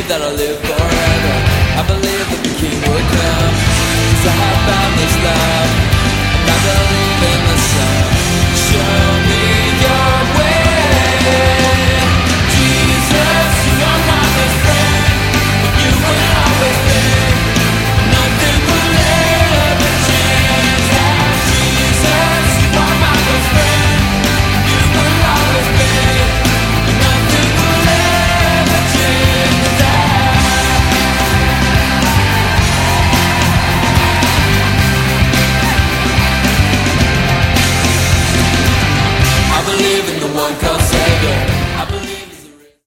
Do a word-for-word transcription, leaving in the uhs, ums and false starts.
that I'll live forever. I believe that the king will come, 'cause I have found this love.